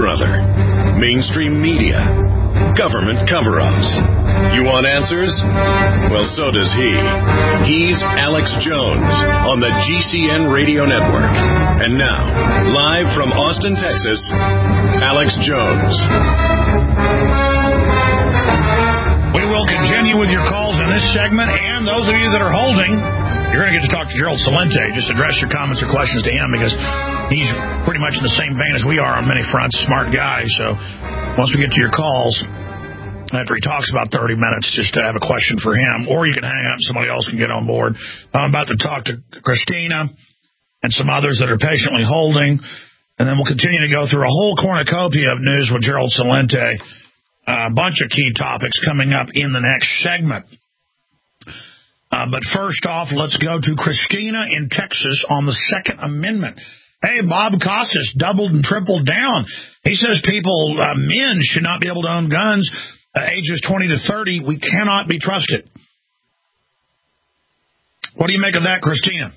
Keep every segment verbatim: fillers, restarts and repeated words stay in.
brother? Mainstream media? Government cover-ups? You want answers? Well, so does he. He's Alex Jones on the G C N Radio Network. And now, live from Austin, Texas, Alex Jones. We will continue with your calls in this segment, and those of you that are holding, you're going to get to talk to Gerald Celente. Just address your comments or questions to him, because he's pretty much in the same vein as we are on many fronts. Smart guy. So once we get to your calls, after he talks about thirty minutes, just to have a question for him, or you can hang up and somebody else can get on board. I'm about to talk to Christina and some others that are patiently holding, and then we'll continue to go through a whole cornucopia of news with Gerald Celente. A bunch of key topics coming up in the next segment. Uh, but first off, let's go to Christina in Texas on the Second Amendment. Hey, Bob Costas doubled and tripled down. He says people, uh, men should not be able to own guns. Uh, ages twenty to thirty, we cannot be trusted. What do you make of that, Christina?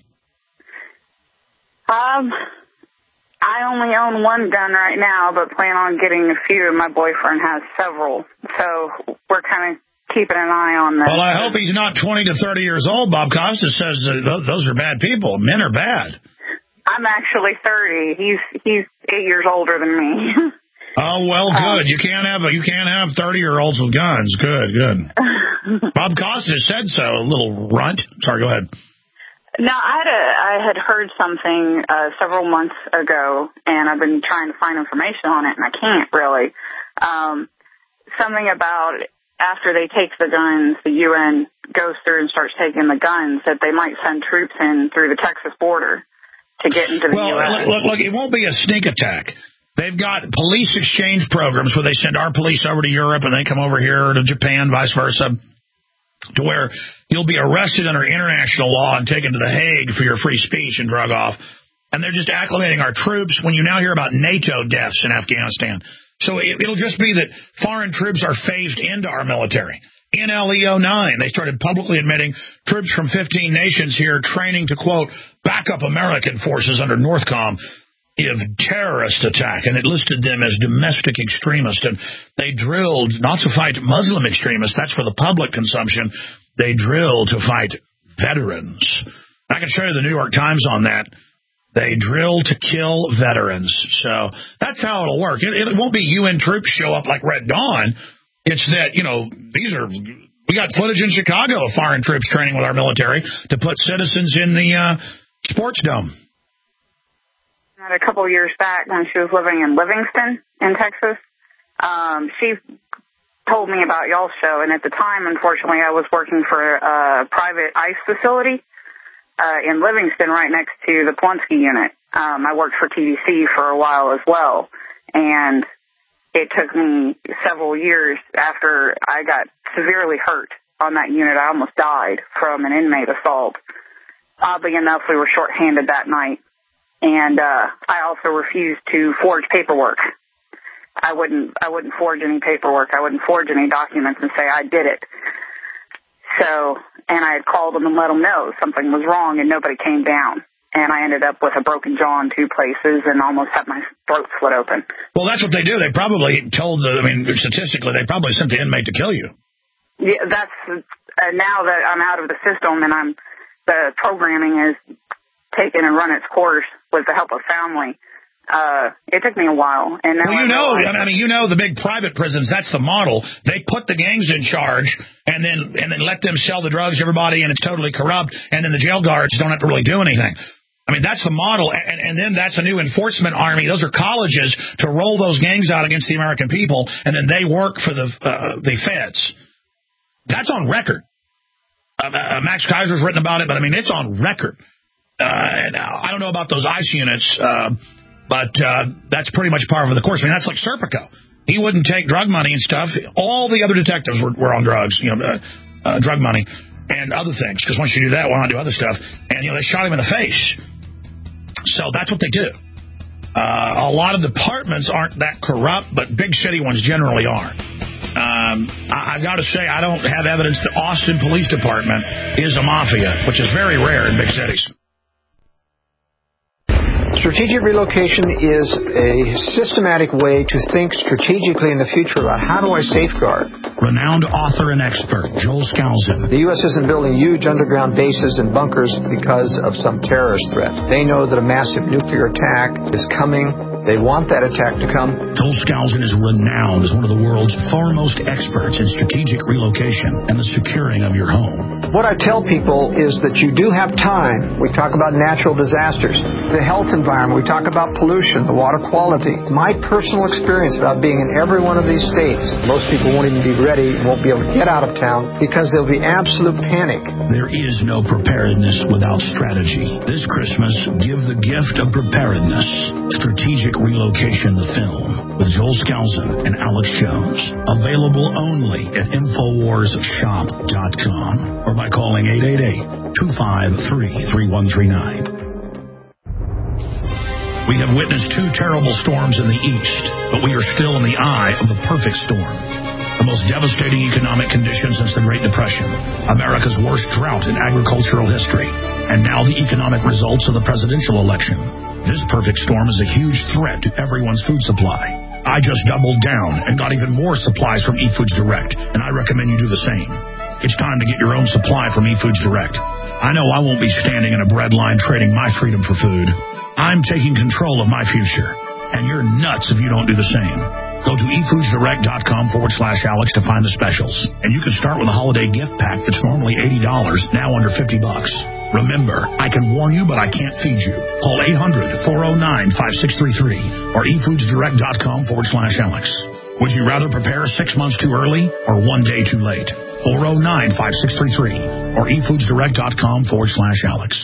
Um... I only own one gun right now, but plan on getting a few. My boyfriend has several, so we're kind of keeping an eye on that. Well, I hope he's not twenty to thirty years old. Bob Costas says uh, those are bad people. Men are bad. I'm actually thirty. He's he's eight years older than me. Oh, well, good. Um, you can't have a, you can't have thirty-year-olds with guns. Good, good. Bob Costas said so. A little runt. Sorry, go ahead. No, I had, a, I had heard something uh, several months ago, and I've been trying to find information on it, and I can't really. Um, something about after they take the guns, the U N goes through and starts taking the guns, that they might send troops in through the Texas border to get into the well, U S. Well, look, look, it won't be a sneak attack. They've got police exchange programs where they send our police over to Europe, and they come over here to Japan, vice versa, to where you'll be arrested under international law and taken to The Hague for your free speech and drug off. And they're just acclimating our troops when you now hear about NATO deaths in Afghanistan. So it, it'll just be that foreign troops are phased into our military. N L E oh nine, they started publicly admitting troops from fifteen nations here training to, quote, back up American forces under NORTHCOM if terrorist attack, and it listed them as domestic extremists, and they drilled not to fight Muslim extremists, that's for the public consumption, they drilled to fight veterans. I can show you the New York Times on that. They drill to kill veterans. So that's how it'll work. It, it won't be U N troops show up like Red Dawn. It's that, you know, these are, we got footage in Chicago of foreign troops training with our military to put citizens in the uh, sports dome. A couple of years back when she was living in Livingston in Texas, um, she told me about y'all's show, and at the time, unfortunately, I was working for a private ICE facility uh, in Livingston right next to the Polunsky unit. Um, I worked for T V C for a while as well, and it took me several years after I got severely hurt on that unit. I almost died from an inmate assault. Oddly enough, we were shorthanded that night. And uh, I also refused to forge paperwork. I wouldn't I wouldn't forge any paperwork. I wouldn't forge any documents and say I did it. So, and I had called them and let them know something was wrong, and nobody came down. And I ended up with a broken jaw in two places and almost had my throat slit open. Well, that's what they do. They probably told the, I mean, statistically, they probably sent the inmate to kill you. Yeah, that's, uh, now that I'm out of the system and I'm, the programming is taken and run its course with the help of family. Uh, it took me a while. And now well, you I know, realize, I mean, you know, the big private prisons, that's the model. They put the gangs in charge and then and then let them sell the drugs to everybody, and it's totally corrupt, and then the jail guards don't have to really do anything. I mean, that's the model, and, and then that's a new enforcement army. Those are colleges to roll those gangs out against the American people, and then they work for the uh, the feds. That's on record. Uh, uh, Max Kaiser's written about it, but, I mean, it's on record. Uh, and I don't know about those ICE units, uh, but uh, that's pretty much par for the course. I mean, that's like Serpico. He wouldn't take drug money and stuff. All the other detectives were, were on drugs, you know, uh, uh, drug money and other things, because once you do that, why not do other stuff? And, you know, they shot him in the face. So that's what they do. Uh, a lot of departments aren't that corrupt, but big city ones generally are. Um, I, I've got to say, I don't have evidence that Austin Police Department is a mafia, which is very rare in big cities. Strategic relocation is a systematic way to think strategically in the future about how do I safeguard. Renowned author and expert Joel Skousen. The U S isn't building huge underground bases and bunkers because of some terrorist threat. They know that a massive nuclear attack is coming. They want that attack to come. Joel Skousen is renowned as one of the world's foremost experts in strategic relocation and the securing of your home. What I tell people is that you do have time. We talk about natural disasters, the health environment. We talk about pollution, the water quality. My personal experience about being in every one of these states, most people won't even be ready, won't be able to get out of town because there'll be absolute panic. There is no preparedness without strategy. This Christmas, give the gift of preparedness. Strategic Relocation, the film, with Joel Skousen and Alex Jones. Available only at Infowars Shop dot com or by calling eight eight eight, two five three, three one three nine. We have witnessed two terrible storms in the east, but we are still in the eye of the perfect storm. The most devastating economic conditions since the Great Depression, America's worst drought in agricultural history, and now the economic results of the presidential election. This perfect storm is a huge threat to everyone's food supply. I just doubled down and got even more supplies from eFoods Direct, and I recommend you do the same. It's time to get your own supply from eFoods Direct. I know I won't be standing in a bread line trading my freedom for food. I'm taking control of my future, and you're nuts if you don't do the same. Go to eFoodsDirect.com forward slash Alex to find the specials. And you can start with a holiday gift pack that's normally eighty dollars, now under fifty bucks. Remember, I can warn you, but I can't feed you. Call eight hundred, four oh nine, five six three three or eFoodsDirect.com forward slash Alex. Would you rather prepare six months too early or one day too late? four oh nine, five six three three or eFoodsDirect.com forward slash Alex.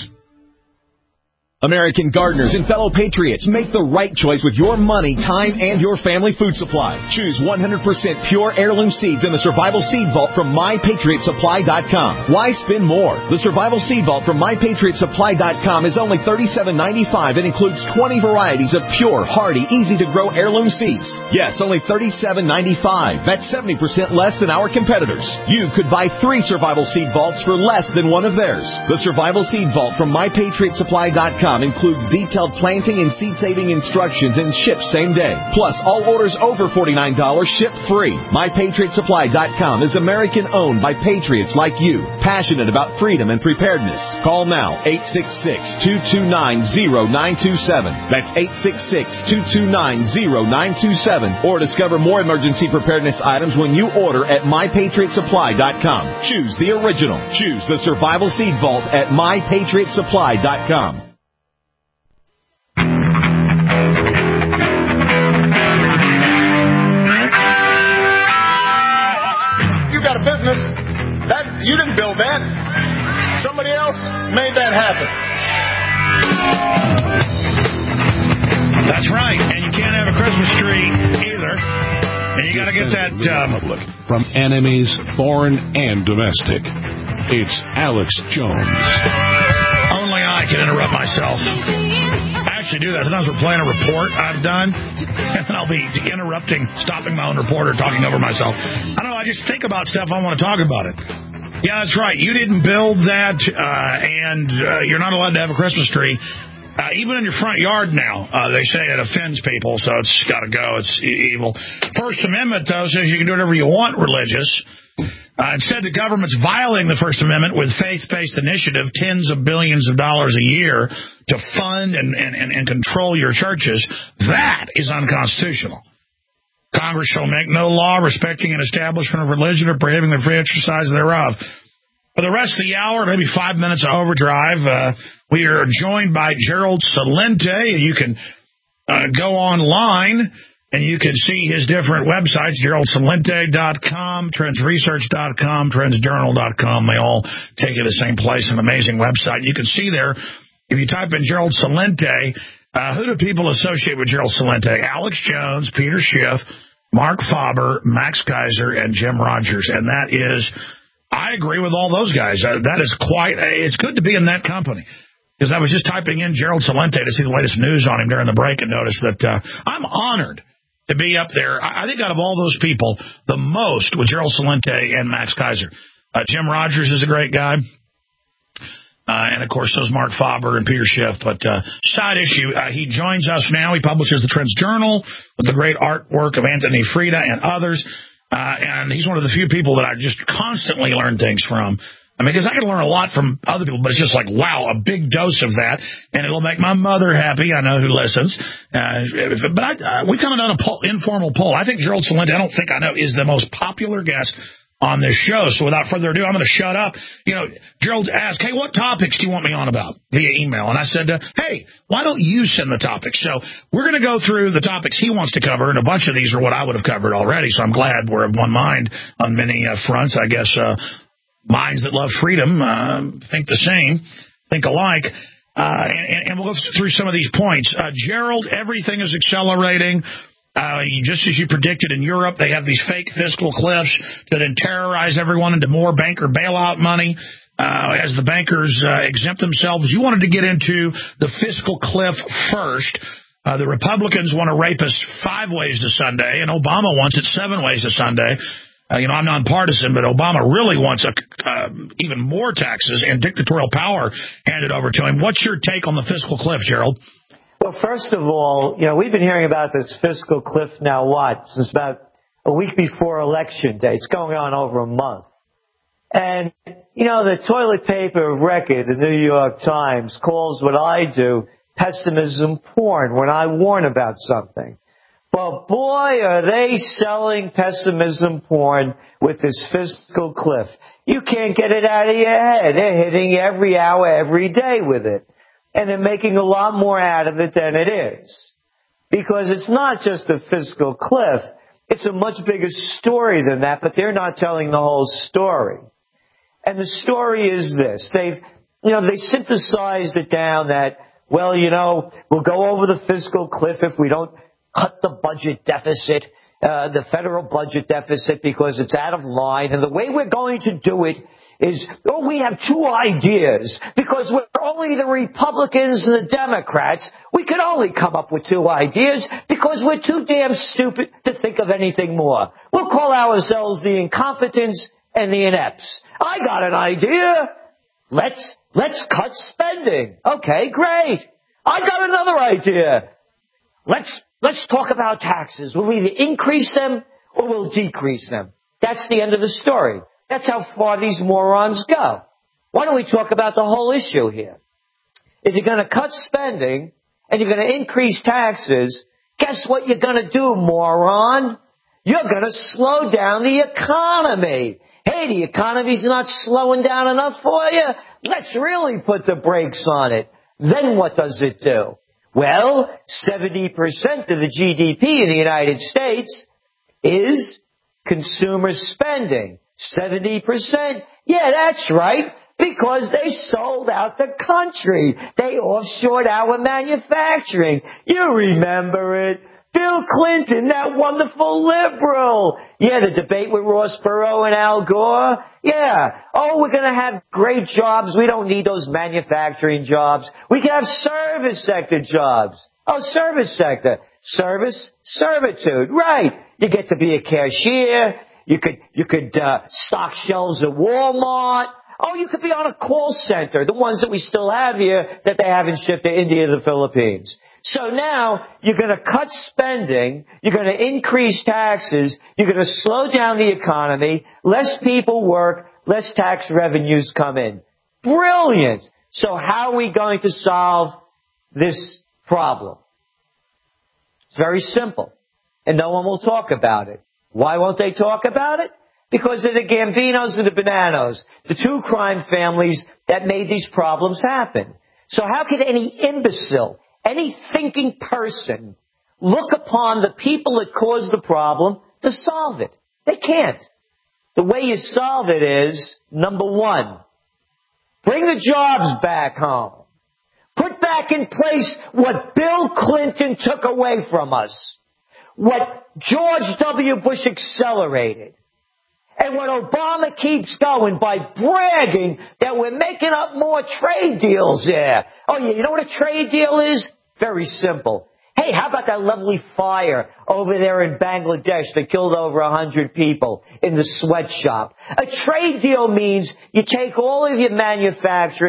American gardeners and fellow patriots, make the right choice with your money, time, and your family food supply. Choose one hundred percent pure heirloom seeds in the Survival Seed Vault from My Patriot Supply dot com. Why spend more? The Survival Seed Vault from My Patriot Supply dot com is only thirty-seven ninety-five and includes twenty varieties of pure, hardy, easy-to-grow heirloom seeds. Yes, only thirty-seven ninety-five. That's seventy percent less than our competitors. You could buy three Survival Seed Vaults for less than one of theirs. The Survival Seed Vault from My Patriot Supply dot com includes detailed planting and seed-saving instructions and ships same day. Plus, all orders over forty-nine dollars ship free. My Patriot Supply dot com is American-owned by patriots like you, passionate about freedom and preparedness. Call now, eight six six, two two nine, zero nine two seven. That's eight six six, two two nine, zero nine two seven. Or discover more emergency preparedness items when you order at My Patriot Supply dot com. Choose the original. Choose the Survival Seed Vault at My Patriot Supply dot com. Business that you didn't build that. Somebody else made that happen. That's right, and you can't have a Christmas tree either. And you got to get that um, from enemies, foreign and domestic. It's Alex Jones. Only I can interrupt myself. I actually do that. Sometimes we're playing a report I've done, and then I'll be interrupting, stopping my own report or talking over myself. I don't know. I just think about stuff. I want to talk about it. Yeah, that's right. You didn't build that, uh, and uh, you're not allowed to have a Christmas tree. Uh, even in your front yard now, uh, they say it offends people, so it's got to go. It's e- evil. First Amendment, though, says you can do whatever you want religious. Uh, instead, the government's violating the First Amendment with faith-based initiative, tens of billions of dollars a year to fund and, and, and, and control your churches. That is unconstitutional. Congress shall make no law respecting an establishment of religion or prohibiting the free exercise thereof. For the rest of the hour, maybe five minutes of overdrive, uh, we are joined by Gerald Celente. You can uh, go online and you can see his different websites, Gerald Celente dot com, Trends Research dot com, Trends Journal dot com. They all take you to the same place, an amazing website. You can see there, if you type in Gerald Celente, uh, who do people associate with Gerald Celente? Alex Jones, Peter Schiff, Mark Faber, Max Kaiser, and Jim Rogers. And that is, I agree with all those guys. Uh, that is quite, it's good to be in that company. Because I was just typing in Gerald Celente to see the latest news on him during the break and noticed that uh, I'm honored to be up there. I think out of all those people, the most with Gerald Celente and Max Kaiser. Uh, Jim Rogers is a great guy. Uh, and, of course, those Mark Faber and Peter Schiff. But uh, side issue, uh, he joins us now. He publishes the Trends Journal with the great artwork of Anthony Freda and others. Uh, and he's one of the few people that I just constantly learn things from. I mean, because I can learn a lot from other people, but it's just like, wow, a big dose of that. And it'll make my mother happy. I know who listens. Uh, but I, uh, we kind of done an poll, informal poll. I think Gerald Celente, I don't think I know, is the most popular guest on this show. So without further ado, I'm going to shut up. You know, Gerald asked, hey, what topics do you want me on about via email? And I said, uh, hey, why don't you send the topics? So we're going to go through the topics he wants to cover, and a bunch of these are what I would have covered already. So I'm glad we're of one mind on many uh, fronts. I guess uh, minds that love freedom uh, think the same, think alike. Uh, and, and we'll go through some of these points. Uh, Gerald, everything is accelerating. Uh, just as you predicted in Europe, they have these fake fiscal cliffs to then terrorize everyone into more banker bailout money. Uh, as the bankers uh, exempt themselves, you wanted to get into the fiscal cliff first. Uh, the Republicans want to rape us five ways to Sunday, and Obama wants it seven ways to Sunday. Uh, you know, I'm nonpartisan, but Obama really wants a, uh, even more taxes and dictatorial power handed over to him. What's your take on the fiscal cliff, Gerald? Well, first of all, you know, we've been hearing about this fiscal cliff now, what, since about a week before Election Day. It's going on over a month. And, you know, the toilet paper of record, the New York Times, calls what I do pessimism porn when I warn about something. But boy, are they selling pessimism porn with this fiscal cliff. You can't get it out of your head. They're hitting you every hour, every day with it. And they're making a lot more out of it than it is. Because it's not just a fiscal cliff. It's a much bigger story than that, but they're not telling the whole story. And the story is this. They've, you know, they synthesized it down that, well, you know, we'll go over the fiscal cliff if we don't cut the budget deficit, uh, the federal budget deficit, because it's out of line. And the way we're going to do it is, oh, we have two ideas. Because we're only the Republicans and the Democrats, we can only come up with two ideas because we're too damn stupid to think of anything more. We'll call ourselves the incompetents and the inepts. I got an idea. Let's, let's cut spending. Okay, great. I got another idea. Let's, let's talk about taxes. We'll either increase them or we'll decrease them. That's the end of the story. That's how far these morons go. Why don't we talk about the whole issue here? If you're going to cut spending and you're going to increase taxes, guess what you're going to do, moron? You're going to slow down the economy. Hey, the economy's not slowing down enough for you? Let's really put the brakes on it. Then what does it do? Well, seventy percent of the G D P in the United States is consumer spending. seventy percent? Yeah, that's right. Because they sold out the country. They offshored our manufacturing. You remember it. Bill Clinton, that wonderful liberal. Yeah, the debate with Ross Perot and Al Gore. Yeah. Oh, we're going to have great jobs. We don't need those manufacturing jobs. We can have service sector jobs. Oh, service sector. Service, servitude. Right. You get to be a cashier. You could, you could, uh, stock shelves at Walmart. Oh, you could be on a call center, the ones that we still have here that they haven't shipped to India or the Philippines. So now you're going to cut spending, you're going to increase taxes, you're going to slow down the economy, less people work, less tax revenues come in. Brilliant! So how are we going to solve this problem? It's very simple, and no one will talk about it. Why won't they talk about it? Because they're the Gambinos and the Bonanos, the two crime families that made these problems happen. So how could any imbecile, any thinking person look upon the people that caused the problem to solve it? They can't. The way you solve it is, number one, bring the jobs back home. Put back in place what Bill Clinton took away from us. What George W. Bush accelerated. And when Obama keeps going by bragging that we're making up more trade deals there. Oh, yeah, you know what a trade deal is? Very simple. Hey, how about that lovely fire over there in Bangladesh that killed over a hundred people in the sweatshop? A trade deal means you take all of your manufacturing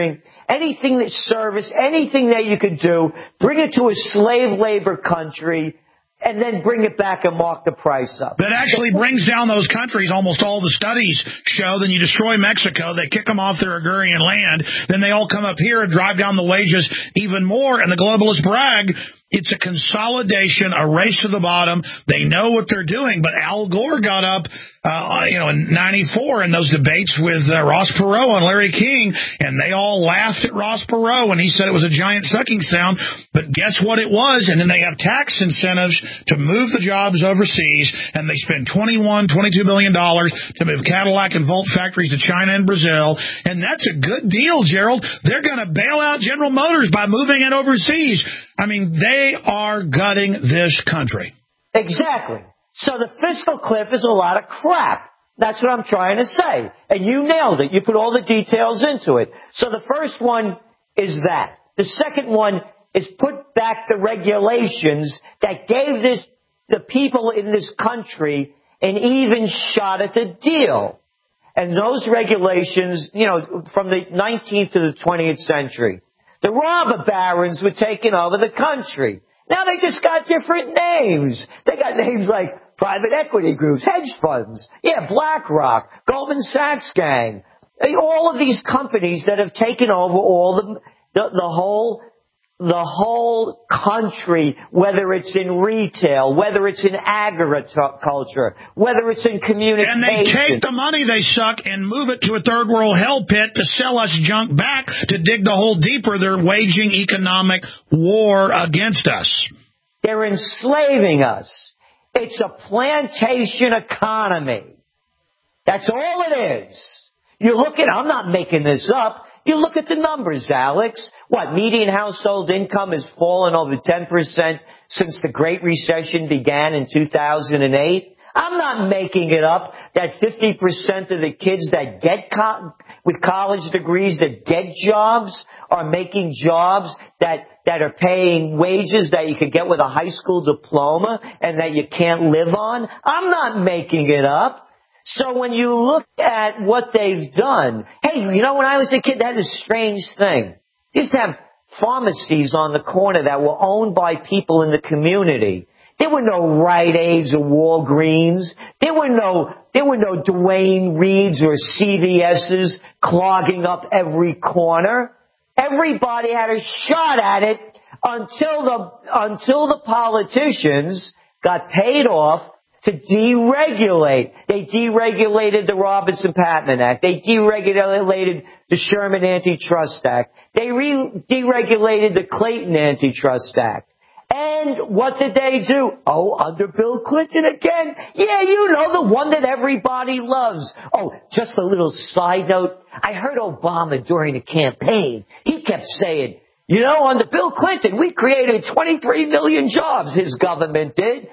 anything that service, anything that you could do, bring it to a slave labor country, and then bring it back and mark the price up. That actually brings down those countries. Almost all the studies show that you destroy Mexico, they kick them off their agrarian land, then they all come up here and drive down the wages even more, and the globalists brag. It's a consolidation, a race to the bottom. They know what they're doing, but Al Gore got up, uh, you know, in ninety-four in those debates with uh, Ross Perot and Larry King, and they all laughed at Ross Perot when he said it was a giant sucking sound. But guess what it was? And then they have tax incentives to move the jobs overseas, and they spend twenty-one, twenty-two billion dollars to move Cadillac and Volt factories to China and Brazil, and that's a good deal, Gerald. They're going to bail out General Motors by moving it overseas. I mean, they are gutting this country. Exactly. So the fiscal cliff is a lot of crap. That's what I'm trying to say. And you nailed it. You put all the details into it. So the first one is that. The second one is put back the regulations that gave this the people in this country an even shot at the deal. And those regulations, you know, from the nineteenth to the twentieth century. The robber barons were taking over the country. Now they just got different names. They got names like private equity groups, hedge funds, yeah, BlackRock, Goldman Sachs gang. All of these companies that have taken over all the, the, the whole, the whole country, whether it's in retail, whether it's in agriculture, whether it's in communication. And they take the money they suck and move it to a third world hell pit to sell us junk back to dig the hole deeper. They're waging economic war against us. They're enslaving us. It's a plantation economy. That's all it is. You look at, I'm not making this up. You look at the numbers, Alex. What, median household income has fallen over ten percent since the Great Recession began in two thousand eight? I'm not making it up that fifty percent of the kids that get co- with college degrees that get jobs are making jobs that, that are paying wages that you could get with a high school diploma and that you can't live on. I'm not making it up. So when you look at what they've done, hey, you know, when I was a kid, they had this strange thing. They used to have pharmacies on the corner that were owned by people in the community. There were no Rite Aids or Walgreens. There were no, there were no Duane Reeds or C V S's clogging up every corner. Everybody had a shot at it until the, until the politicians got paid off to deregulate. They deregulated the Robinson-Patman Act. They deregulated the Sherman Antitrust Act. They re- deregulated the Clayton Antitrust Act. And what did they do? Oh, under Bill Clinton again? Yeah, you know, the one that everybody loves. Oh, just a little side note. I heard Obama during the campaign. He kept saying, you know, under Bill Clinton, we created twenty-three million jobs. His government did.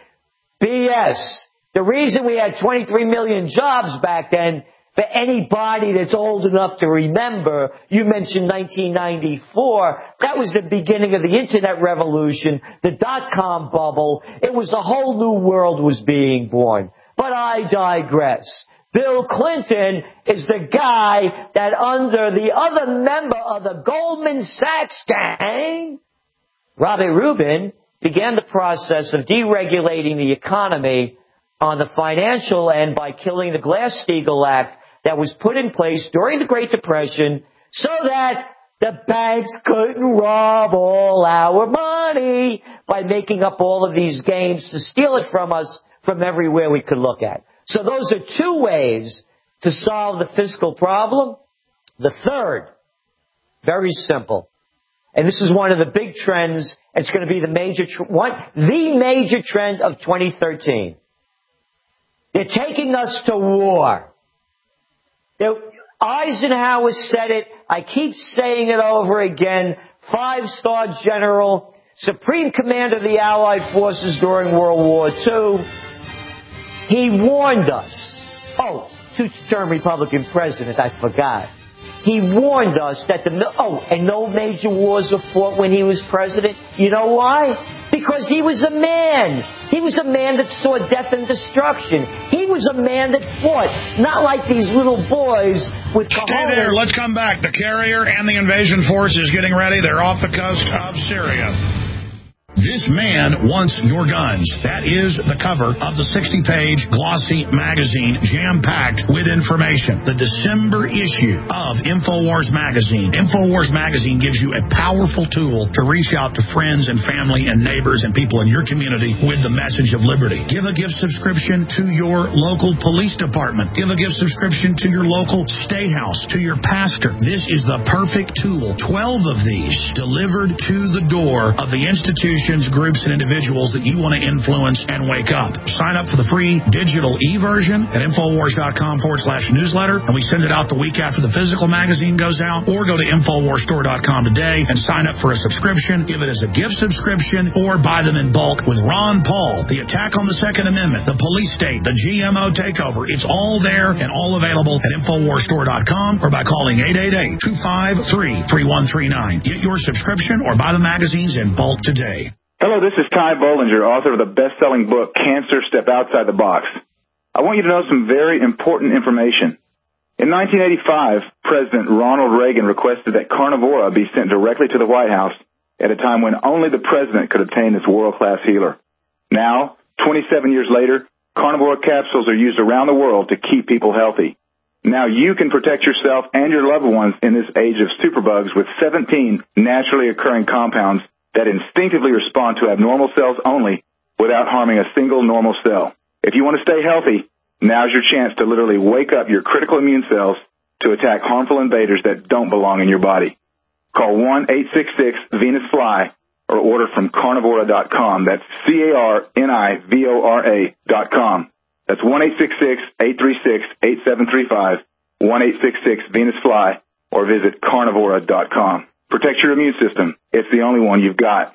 B S. The reason we had twenty-three million jobs back then, for anybody that's old enough to remember, you mentioned nineteen ninety-four, that was the beginning of the internet revolution, the dot-com bubble. It was a whole new world was being born. But I digress. Bill Clinton is the guy that under the other member of the Goldman Sachs gang, Robert Rubin, began the process of deregulating the economy on the financial end by killing the Glass-Steagall Act that was put in place during the Great Depression so that the banks couldn't rob all our money by making up all of these games to steal it from us from everywhere we could look at. So those are two ways to solve the fiscal problem. The third, very simple. And this is one of the big trends. It's going to be the major, tr- one, the major trend of twenty thirteen. They're taking us to war. They're, Eisenhower said it. I keep saying it over again. Five-star general, supreme commander of the Allied forces during World War Two. He warned us. Oh, two-term Republican president, I forgot. He warned us that the, oh, and no major wars were fought when he was president. You know why? Because he was a man He was a man that saw death and destruction. He was a man that fought, not like these little boys with cojones. Stay there. Let's come back. The carrier and the invasion force is getting ready. They're off the coast of Syria. This man wants your guns. That is the cover of the sixty-page glossy magazine, jam-packed with information. The December issue of InfoWars Magazine. InfoWars Magazine gives you a powerful tool to reach out to friends and family and neighbors and people in your community with the message of liberty. Give a gift subscription to your local police department. Give a gift subscription to your local state house, to your pastor. This is the perfect tool. Twelve of these delivered to the door of the institution, groups, and individuals that you want to influence and wake up. Sign up for the free digital e-version at Infowars.com forward slash newsletter, and we send it out the week after the physical magazine goes out, or go to Infowars Store dot com today and sign up for a subscription. Give it as a gift subscription, or buy them in bulk with Ron Paul, the attack on the Second Amendment, the police state, the G M O takeover. It's all there and all available at Infowars Store dot com or by calling eight eight eight, two five three, three one three nine. Get your subscription or buy the magazines in bulk today. Hello, this is Ty Bollinger, author of the best-selling book, Cancer, Step Outside the Box. I want you to know some very important information. In nineteen eighty-five, President Ronald Reagan requested that Carnivora be sent directly to the White House at a time when only the president could obtain this world-class healer. Now, twenty-seven years later, Carnivora capsules are used around the world to keep people healthy. Now you can protect yourself and your loved ones in this age of superbugs with seventeen naturally occurring compounds that instinctively respond to abnormal cells only without harming a single normal cell. If you want to stay healthy, now's your chance to literally wake up your critical immune cells to attack harmful invaders that don't belong in your body. Call one eight six six Venus Fly or order from carnivora dot com. That's C A R N I V O R A dot com. That's one eight six six, eight three six, eight seven three five, one eight six six Venus Fly, or visit carnivora dot com. Protect your immune system. It's the only one you've got.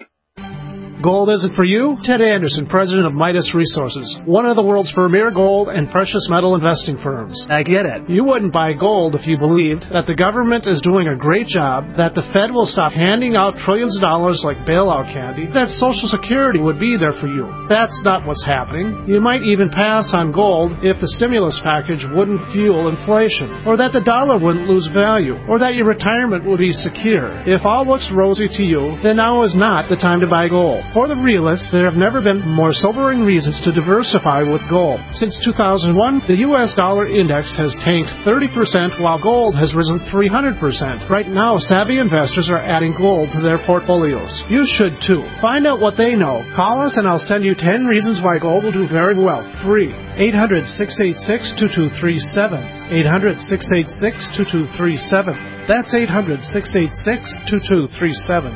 Gold isn't for you? Ted Anderson, president of Midas Resources, one of the world's premier gold and precious metal investing firms. I get it. You wouldn't buy gold if you believed that the government is doing a great job, that the Fed will stop handing out trillions of dollars like bailout candy, that Social Security would be there for you. That's not what's happening. You might even pass on gold if the stimulus package wouldn't fuel inflation, or that the dollar wouldn't lose value, or that your retirement would be secure. If all looks rosy to you, then now is not the time to buy gold. For the realists, there have never been more sobering reasons to diversify with gold. Since two thousand one, the U S dollar index has tanked thirty percent while gold has risen three hundred percent. Right now, savvy investors are adding gold to their portfolios. You should too. Find out what they know. Call us and I'll send you ten reasons why gold will do very well. Free. eight hundred, six eight six, two two three seven. eight hundred, six eight six, two two three seven. That's eight hundred, six eight six, two two three seven.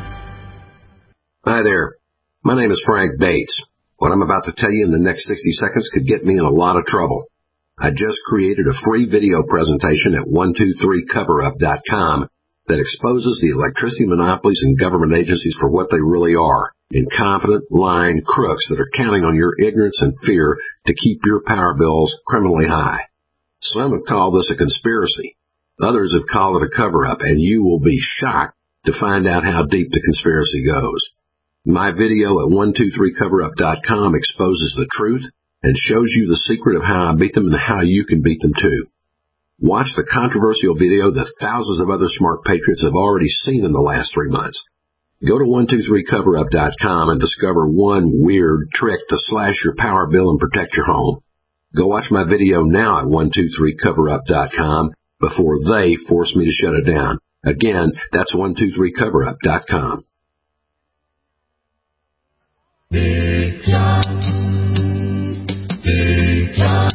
Hi there. My name is Frank Bates. What I'm about to tell you in the next sixty seconds could get me in a lot of trouble. I just created a free video presentation at one two three cover up dot com that exposes the electricity monopolies and government agencies for what they really are, incompetent, lying crooks that are counting on your ignorance and fear to keep your power bills criminally high. Some have called this a conspiracy. Others have called it a cover-up, and you will be shocked to find out how deep the conspiracy goes. My video at one two three cover up dot com exposes the truth and shows you the secret of how I beat them and how you can beat them too. Watch the controversial video that thousands of other smart patriots have already seen in the last three months. Go to one two three cover up dot com and discover one weird trick to slash your power bill and protect your home. Go watch my video now at one two three cover up dot com before they force me to shut it down. Again, that's one two three cover up dot com. Big John, Big John.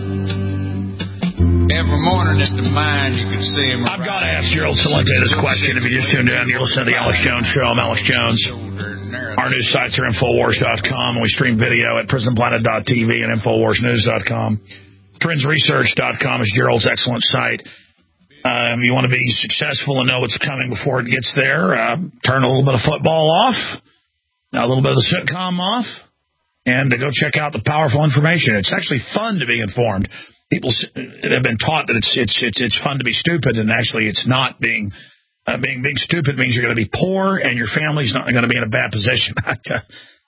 Every morning at the mine, you can see him. I've got to ask Gerald Celente this question. If you just tuned in, you'll listen to the Alex Jones Show. I'm Alex Jones. Our news sites are Infowars dot com. We stream video at prison planet dot t v and Infowars news dot com. trends research dot com is Gerald's excellent site. Um, you want to be successful and know what's coming before it gets there, uh, turn a little bit of football off, a little bit of the sitcom off, and to go check out the powerful information. It's actually fun to be informed. People have been taught that it's it's it's it's fun to be stupid, and actually it's not. Being uh, being being stupid means you're going to be poor, and your family's not going to be in a bad position.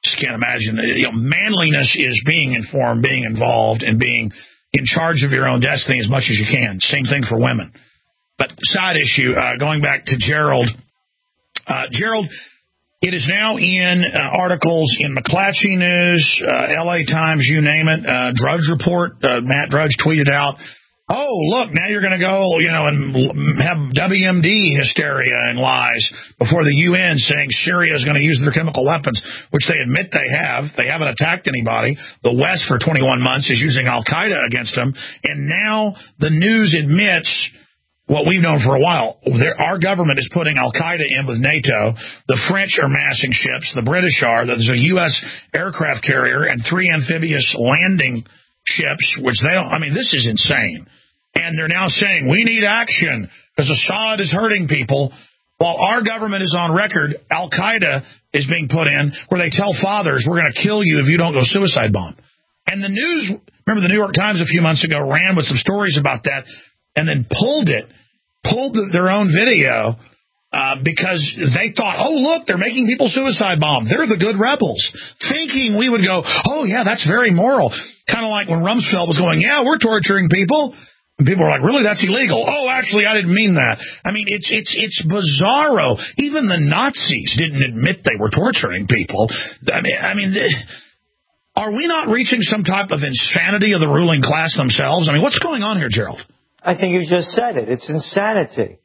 Just can't imagine. You know, manliness is being informed, being involved, and being in charge of your own destiny as much as you can. Same thing for women. But side issue, uh, going back to Gerald. Uh, Gerald, it is now in uh, articles in McClatchy News, uh, L A Times, you name it. Uh, Drudge Report, uh, Matt Drudge tweeted out, oh, look, now you're going to go, you know, and have W M D hysteria and lies before the U N saying Syria is going to use their chemical weapons, which they admit they have. They haven't attacked anybody. The West for twenty-one months is using Al-Qaeda against them. And now the news admits what we've known for a while. There, our government is putting Al-Qaeda in with NATO. The French are massing ships. The British are. There's a U S aircraft carrier and three amphibious landing ships, which they don't, I mean, this is insane. And they're now saying, we need action because Assad is hurting people. While our government is on record, Al-Qaeda is being put in where they tell fathers, we're going to kill you if you don't go suicide bomb. And the news, remember the New York Times a few months ago ran with some stories about that and then pulled it, pulled the, their own video uh, because they thought, oh, look, they're making people suicide bomb. They're the good rebels, thinking we would go, oh, yeah, that's very moral. Kind of like when Rumsfeld was going, yeah, we're torturing people. And people were like, really, that's illegal. Oh, actually, I didn't mean that. I mean, it's it's it's bizarro. Even the Nazis didn't admit they were torturing people. I mean, I mean, are we not reaching some type of insanity of the ruling class themselves? I mean, what's going on here, Gerald? I think you just said it. It's insanity.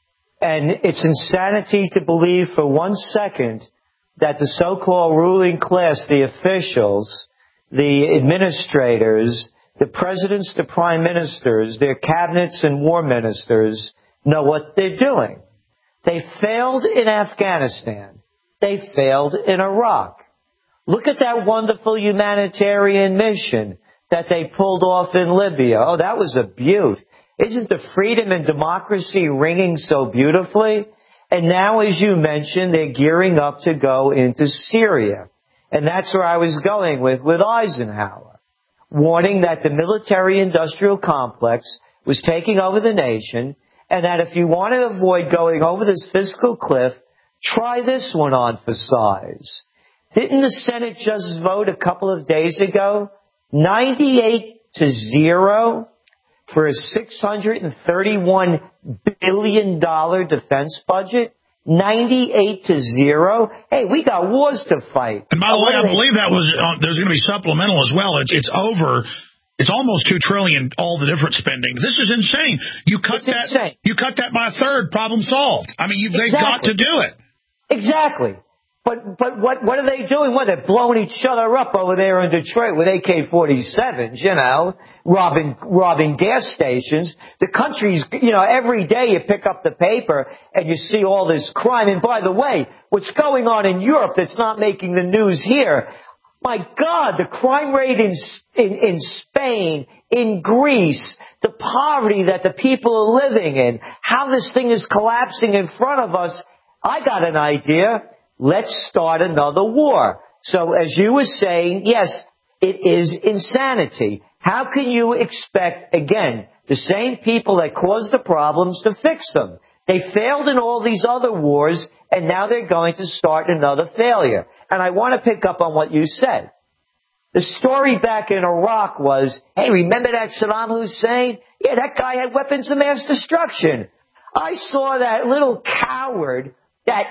And it's insanity to believe for one second that the so-called ruling class, the officials, the administrators, the presidents, the prime ministers, their cabinets and war ministers know what they're doing. They failed in Afghanistan. They failed in Iraq. Look at that wonderful humanitarian mission that they pulled off in Libya. Oh, that was a beaut. Isn't the freedom and democracy ringing so beautifully? And now, as you mentioned, they're gearing up to go into Syria. And that's where I was going with, with Eisenhower, warning that the military-industrial complex was taking over the nation, and that if you want to avoid going over this fiscal cliff, try this one on for size. Didn't the Senate just vote a couple of days ago, ninety-eight to zero, for a six hundred thirty-one billion dollars defense budget? ninety-eight to zero. Hey, we got wars to fight. And by the way, I believe that was uh, there's going to be supplemental as well. It's it's over. It's almost two trillion. All the different spending. This is insane. You cut it's that. Insane. You cut that by a third. Problem solved. I mean, you, exactly. they've got to do it. Exactly. But but what what are they doing? What, they're blowing each other up over there in Detroit with A K forty-sevens, you know, robbing robbing gas stations. The country's, you know, every day you pick up the paper and you see all this crime. And by the way, what's going on in Europe that's not making the news here? My God, the crime rate in in, in Spain, in Greece, the poverty that the people are living in, how this thing is collapsing in front of us. I got an idea. Let's start another war. So as you were saying, yes, it is insanity. How can you expect, again, the same people that caused the problems to fix them? They failed in all these other wars, and now they're going to start another failure. And I want to pick up on what you said. The story back in Iraq was, hey, remember that Saddam Hussein? Yeah, that guy had weapons of mass destruction. I saw that little coward, that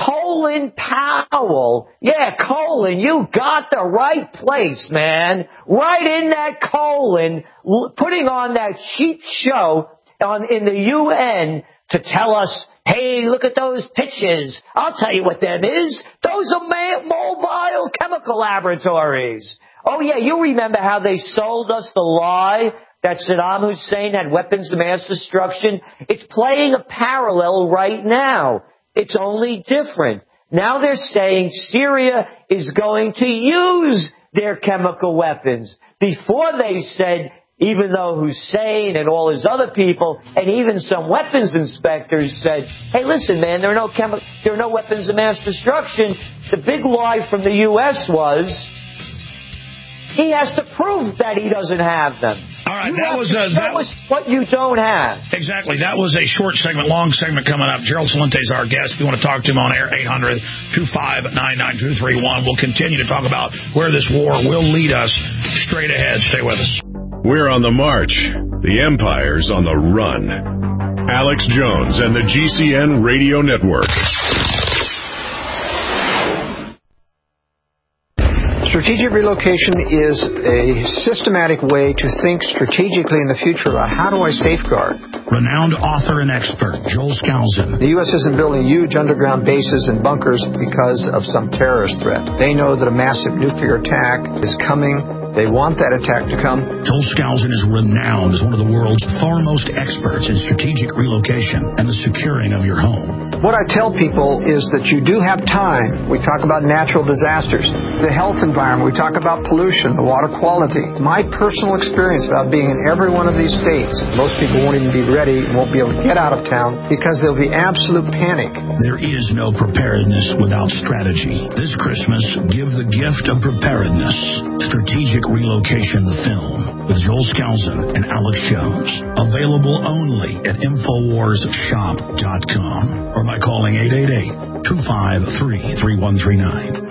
Colin Powell. Yeah, Colin, you got the right place, man. Right in that Colin, putting on that cheap show on in the U N to tell us, hey, look at those pictures. I'll tell you what them is. Those are ma- mobile chemical laboratories. Oh, yeah, you remember how they sold us the lie that Saddam Hussein had weapons of mass destruction? It's playing a parallel right now. It's only different. Now they're saying Syria is going to use their chemical weapons. Before they said, even though Hussein and all his other people and even some weapons inspectors said, hey, listen, man, there are no chemi- there are no weapons of mass destruction. The big lie from the U S was he has to prove that he doesn't have them. All right, you that was a, that was what you don't have. Exactly. That was a short segment, long segment coming up. Gerald Celente is our guest. If you want to talk to him on air, eight hundred, two five nine, nine two three one. We'll continue to talk about where this war will lead us straight ahead. Stay with us. We're on the march. The empire's on the run. Alex Jones and the G C N Radio Network. Strategic relocation is a systematic way to think strategically in the future about how do I safeguard. Renowned author and expert, Joel Skousen. The U S isn't building huge underground bases and bunkers because of some terrorist threat. They know that a massive nuclear attack is coming. They want that attack to come. Joel Skousen is renowned as one of the world's foremost experts in strategic relocation and the securing of your home. What I tell people is that you do have time. We talk about natural disasters, the health environment. We talk about pollution, the water quality. My personal experience about being in every one of these states, most people won't even be ready and won't be able to get out of town because there'll be absolute panic. There is no preparedness without strategy. This Christmas, give the gift of preparedness. Strategic Relocation, the film, with Joel Skousen and Alex Jones. Available only at Infowars Shop dot com or by calling eight eight eight, two five three, three one three nine.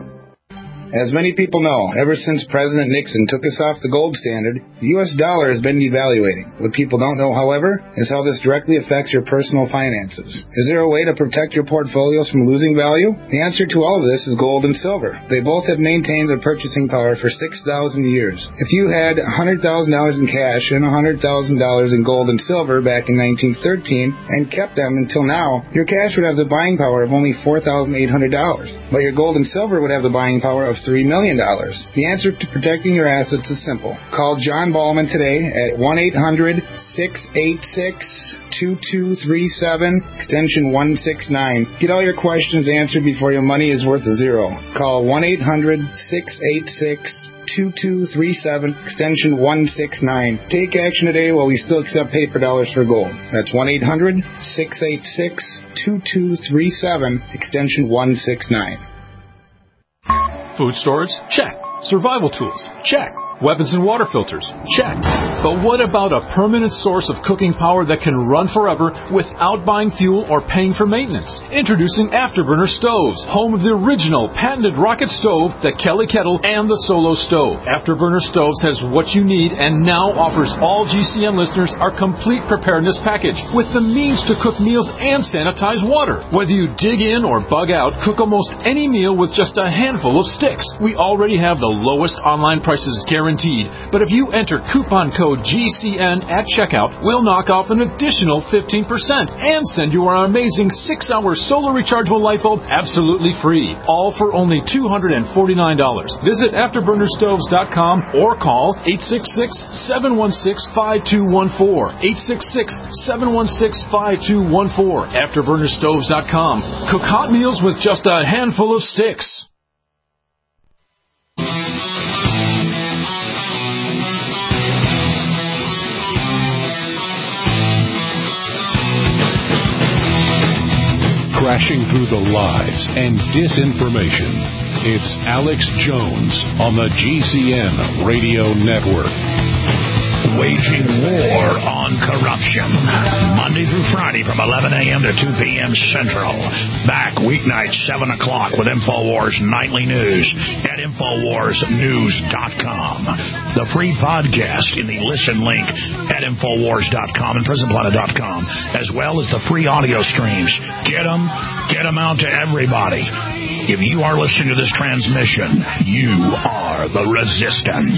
As many people know, ever since President Nixon took us off the gold standard, the U S dollar has been devaluating. What people don't know, however, is how this directly affects your personal finances. Is there a way to protect your portfolios from losing value? The answer to all of this is gold and silver. They both have maintained their purchasing power for six thousand years. If you had one hundred thousand dollars in cash and one hundred thousand dollars in gold and silver back in nineteen thirteen and kept them until now, your cash would have the buying power of only four thousand eight hundred dollars, but your gold and silver would have the buying power of three million dollars. The answer to protecting your assets is simple. Call John Ballman today at one eight hundred, six eight six, two two three seven, extension one six nine. Get all your questions answered before your money is worth a zero. Call one eight hundred, six eight six, two two three seven, extension one six nine. Take action today while we still accept paper dollars for gold. That's one eight hundred, six eight six, two two three seven, extension one six nine. Food storage? Check. Survival tools? Check. Weapons and water filters? Check. But what about a permanent source of cooking power that can run forever without buying fuel or paying for maintenance? Introducing Afterburner Stoves, home of the original patented rocket stove, the Kelly Kettle, and the Solo Stove. Afterburner Stoves has what you need and now offers all G C N listeners our complete preparedness package with the means to cook meals and sanitize water. Whether you dig in or bug out, cook almost any meal with just a handful of sticks. We already have the lowest online prices guaranteed. But if you enter coupon code G C N at checkout, we'll knock off an additional fifteen percent and send you our amazing six hour solar rechargeable light bulb absolutely free. All for only two hundred forty-nine dollars. Visit afterburner stoves dot com or call eight six six, seven one six, five two one four. eight six six, seven one six, five two one four. afterburner stoves dot com. Cook hot meals with just a handful of sticks. Crashing through the lies and disinformation. It's Alex Jones on the G C N Radio Network. Waging war on corruption. Monday through Friday from eleven a.m. to two p.m. Central. Back weeknights, seven o'clock with InfoWars Nightly News at Infowars News dot com. The free podcast in the listen link at Infowars dot com and Prison Planet dot com, as well as the free audio streams. Get them, get them out to everybody. If you are listening to this transmission, you are the resistance.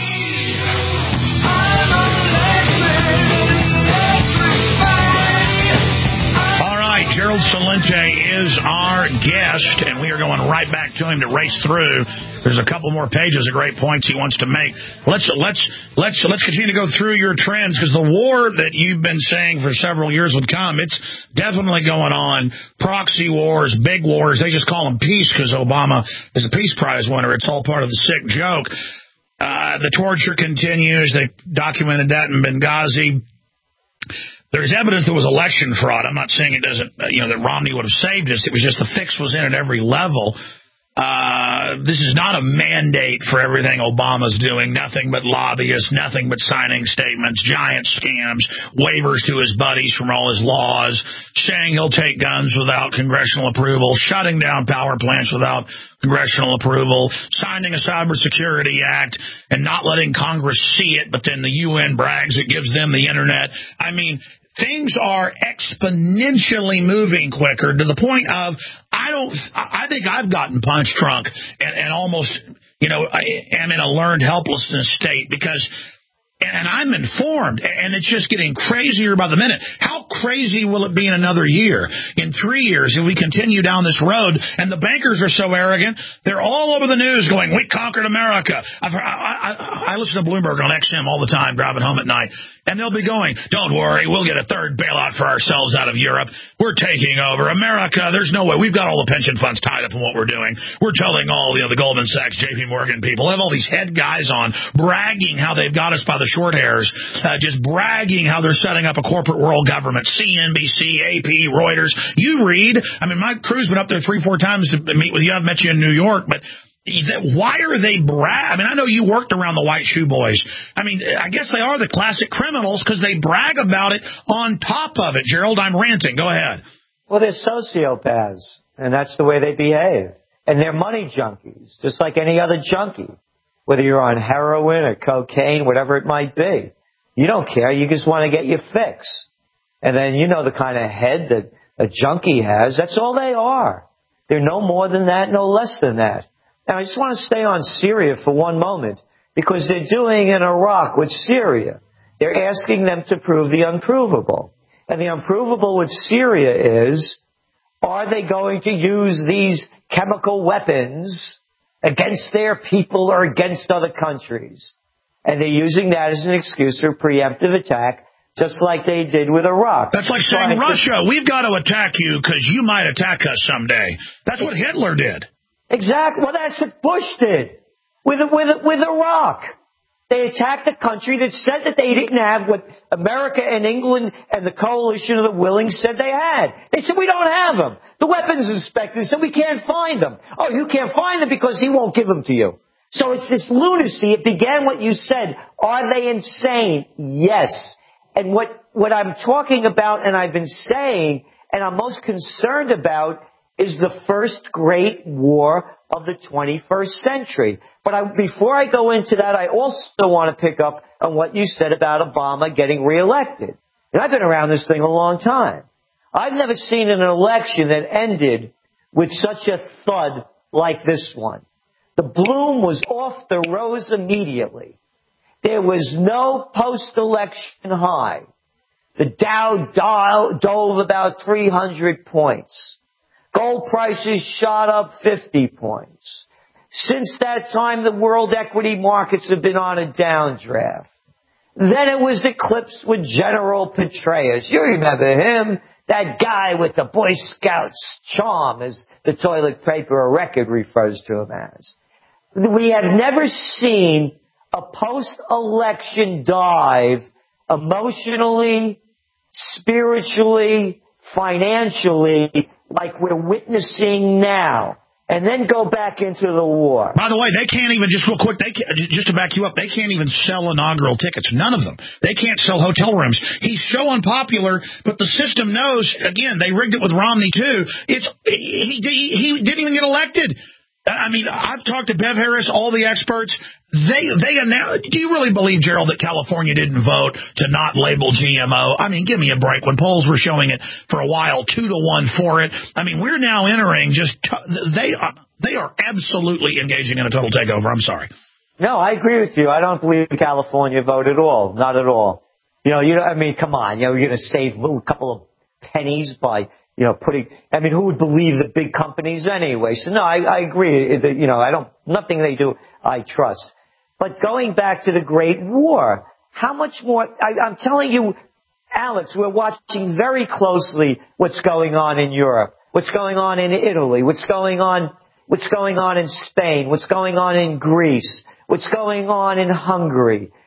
Gerald Celente is our guest, and we are going right back to him to race through. There's a couple more pages of great points he wants to make. Let's let's let's let's continue to go through your trends, because the war that you've been saying for several years would come, it's definitely going on. Proxy wars, big wars. They just call them peace because Obama is a Peace Prize winner. It's all part of the sick joke. Uh, the torture continues. They documented that in Benghazi. There's evidence there was election fraud. I'm not saying it doesn't, you know, that Romney would have saved us. It was just the fix was in at every level. Uh, this is not a mandate for everything Obama's doing. Nothing but lobbyists, nothing but signing statements, giant scams, waivers to his buddies from all his laws, saying he'll take guns without congressional approval, shutting down power plants without congressional approval, signing a cybersecurity act and not letting Congress see it, but then the U N brags it gives them the internet. I mean, things are exponentially moving quicker to the point of I don't. I think I've gotten punch drunk and, and almost, you know, I am in a learned helplessness state because, and I'm informed, and it's just getting crazier by the minute. How crazy will it be in another year, in three years, if we continue down this road? And the bankers are so arrogant; they're all over the news going, "We conquered America." I've, I, I, I listen to Bloomberg on X M all the time, driving home at night. And they'll be going, don't worry, we'll get a third bailout for ourselves out of Europe. We're taking over. America, there's no way. We've got all the pension funds tied up in what we're doing. We're telling all, you know, the Goldman Sachs, J P Morgan people. They have all these head guys on bragging how they've got us by the short hairs, uh, just bragging how they're setting up a corporate world government. C N B C, A P, Reuters. You read. I mean, my crew's been up there three, four times to meet with you. I've met you in New York, but why are they brag? I mean, I know you worked around the White Shoe Boys. I mean, I guess they are the classic criminals because they brag about it on top of it. Gerald, I'm ranting. Go ahead. Well, they're sociopaths, and that's the way they behave. And they're money junkies, just like any other junkie, whether you're on heroin or cocaine, whatever it might be. You don't care. You just want to get your fix. And then you know the kind of head that a junkie has. That's all they are. They're no more than that, no less than that. Now, I just want to stay on Syria for one moment, because they're doing in Iraq with Syria. They're asking them to prove the unprovable. And the unprovable with Syria is, are they going to use these chemical weapons against their people or against other countries? And they're using that as an excuse for a preemptive attack, just like they did with Iraq. That's like saying, Russia, we've got to attack you because you might attack us someday. That's what Hitler did. Exactly. Well, that's what Bush did with with with Iraq. They attacked a country that said that they didn't have what America and England and the coalition of the willing said they had. They said, we don't have them. The weapons inspector said, we can't find them. Oh, you can't find them because he won't give them to you. So it's this lunacy. It began what you said. Are they insane? Yes. And what, what I'm talking about and I've been saying and I'm most concerned about is the first great war of the twenty-first century. But I, before I go into that, I also want to pick up on what you said about Obama getting reelected. And I've been around this thing a long time. I've never seen an election that ended with such a thud like this one. The bloom was off the rose immediately. There was no post-election high. The Dow dove about three hundred points. Gold prices shot up fifty points. Since that time, the world equity markets have been on a downdraft. Then it was eclipsed with General Petraeus. You remember him? That guy with the Boy Scouts charm, as the toilet paper record refers to him as. We have never seen a post-election dive emotionally, spiritually, financially, like we're witnessing now, and then go back into the war. By the way, they can't even, just real quick, they can't, just to back you up, they can't even sell inaugural tickets. None of them. They can't sell hotel rooms. He's so unpopular, but the system knows, again, they rigged it with Romney too. It's he, he, he didn't even get elected. I mean, I've talked to Bev Harris, all the experts. They they announced. Do you really believe, Gerald, that California didn't vote to not label G M O? I mean, give me a break. When polls were showing it for a while, two to one for it. I mean, we're now entering just t- they are they are absolutely engaging in a total takeover. I'm sorry. No, I agree with you. I don't believe California vote at all. Not at all. You know, you know. I mean, come on. You know, you're going to save a couple of pennies by, you know, putting, I mean, who would believe the big companies anyway? So no, I, I agree that, you know, I don't, nothing they do, I trust. But going back to the Great War, how much more, I, I'm telling you, Alex, we're watching very closely what's going on in Europe, what's going on in Italy, what's going on, what's going on in Spain, what's going on in Greece, what's going on in Hungary,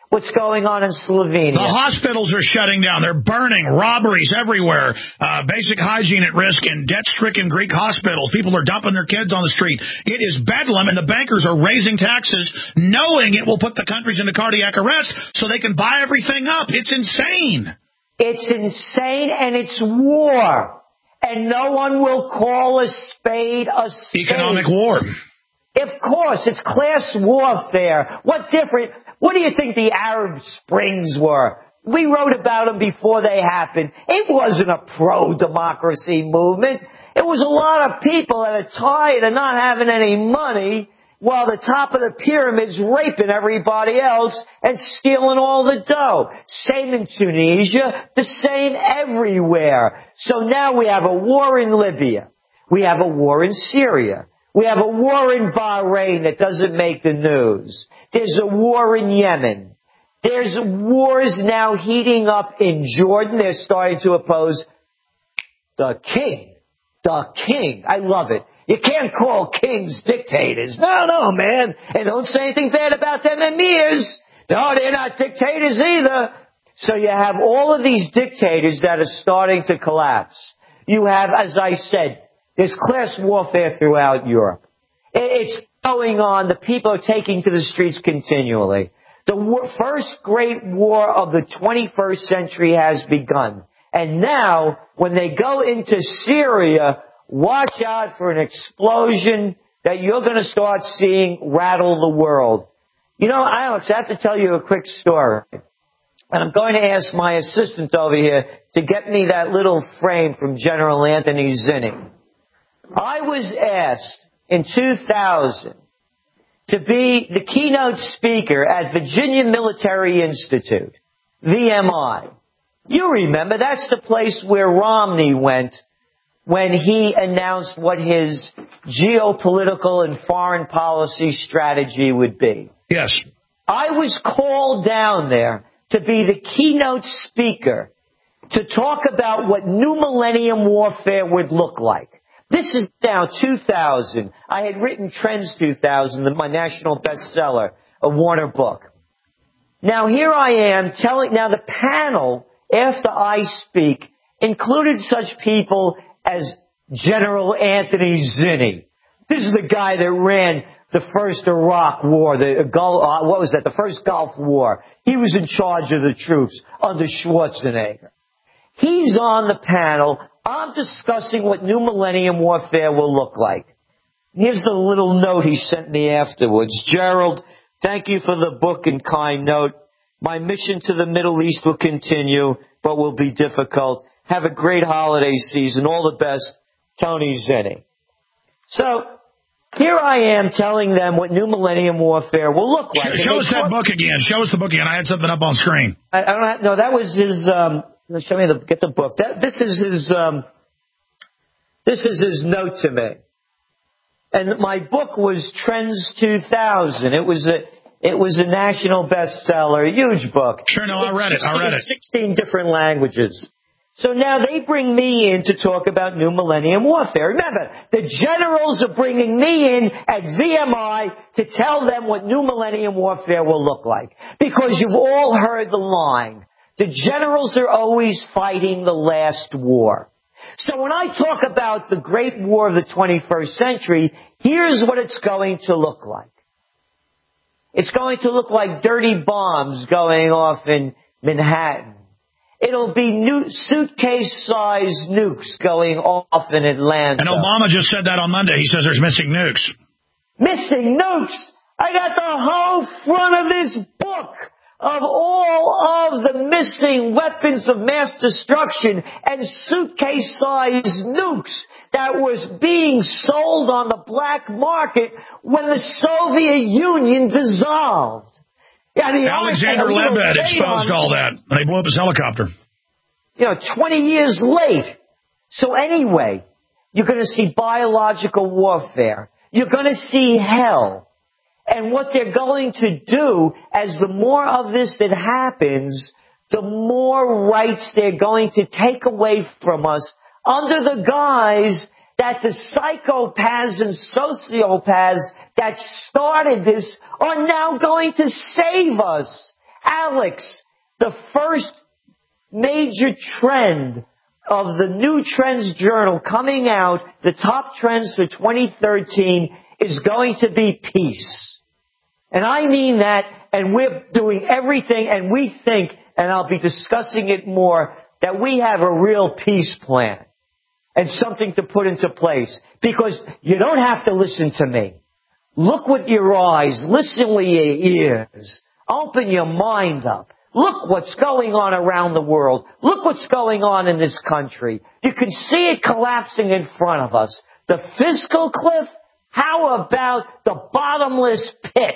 what's going on in Slovenia. The hospitals are shutting down. They're burning. Robberies everywhere. Uh, basic hygiene at risk in debt-stricken Greek hospitals. People are dumping their kids on the street. It is bedlam, and the bankers are raising taxes, knowing it will put the countries into cardiac arrest so they can buy everything up. It's insane. It's insane, and it's war. And no one will call a spade a spade. Economic war. Of course, it's class warfare. What different? What do you think the Arab Springs were? We wrote about them before they happened. It wasn't a pro-democracy movement. It was a lot of people that are tired of not having any money while the top of the pyramid's raping everybody else and stealing all the dough. Same in Tunisia, the same everywhere. So now we have a war in Libya. We have a war in Syria. We have a war in Bahrain that doesn't make the news. There's a war in Yemen. There's wars now heating up in Jordan. They're starting to oppose the king. The king. I love it. You can't call kings dictators. No, no, man. And don't say anything bad about them emirs. No, they're not dictators either. So you have all of these dictators that are starting to collapse. You have, as I said, there's class warfare throughout Europe. It's going on. The people are taking to the streets continually. The war, first great war of the twenty-first century has begun. And now, when they go into Syria, watch out for an explosion that you're going to start seeing rattle the world. You know, Alex, I have to tell you a quick story. And I'm going to ask my assistant over here to get me that little frame from General Anthony Zinni. I was asked in two thousand to be the keynote speaker at Virginia Military Institute, V M I. You remember, that's the place where Romney went when he announced what his geopolitical and foreign policy strategy would be. Yes. I was called down there to be the keynote speaker to talk about what new millennium warfare would look like. This is now two thousand. I had written Trends two thousand, my national bestseller, a Warner book. Now here I am telling, now the panel, after I speak, included such people as General Anthony Zinni. This is the guy that ran the first Iraq war, the Gulf, uh, what was that, the first Gulf War. He was in charge of the troops under Schwarzenegger. He's on the panel. I'm discussing what new millennium warfare will look like. Here's the little note he sent me afterwards. Gerald, thank you for the book and kind note. My mission to the Middle East will continue, but will be difficult. Have a great holiday season. All the best, Tony Zinni. So, here I am telling them what new millennium warfare will look like. Show, show us that book again. Show us the book again. I had something up on screen. I, I don't have, no, that was his, um, show me the, get the book. That, this is his, um, this is his note to me. And my book was Trends two thousand. It was a, it was a national bestseller, a huge book. Sure, no, I read it. I read it. sixteen different languages. So now they bring me in to talk about new millennium warfare. Remember, the generals are bringing me in at V M I to tell them what new millennium warfare will look like. Because you've all heard the line. The generals are always fighting the last war. So when I talk about the great war of the twenty-first century, here's what it's going to look like. It's going to look like dirty bombs going off in Manhattan. It'll be new suitcase-sized nukes going off in Atlanta. And Obama just said that on Monday. He says there's missing nukes. Missing nukes? I got the whole front of this book of all of the missing weapons of mass destruction and suitcase-sized nukes that was being sold on the black market when the Soviet Union dissolved. Yeah, the Alexander Lebed exposed all that. They blew up his helicopter. You know, twenty years late. So anyway, you're going to see biological warfare. You're going to see hell. And what they're going to do, as the more of this that happens, the more rights they're going to take away from us under the guise that the psychopaths and sociopaths that started this are now going to save us. Alex, the first major trend of the New Trends Journal coming out, the top trends for twenty thirteen, is going to be peace. And I mean that, and we're doing everything, and we think, and I'll be discussing it more, that we have a real peace plan and something to put into place. Because you don't have to listen to me. Look with your eyes, listen with your ears, open your mind up. Look what's going on around the world. Look what's going on in this country. You can see it collapsing in front of us. The fiscal cliff? How about the bottomless pit?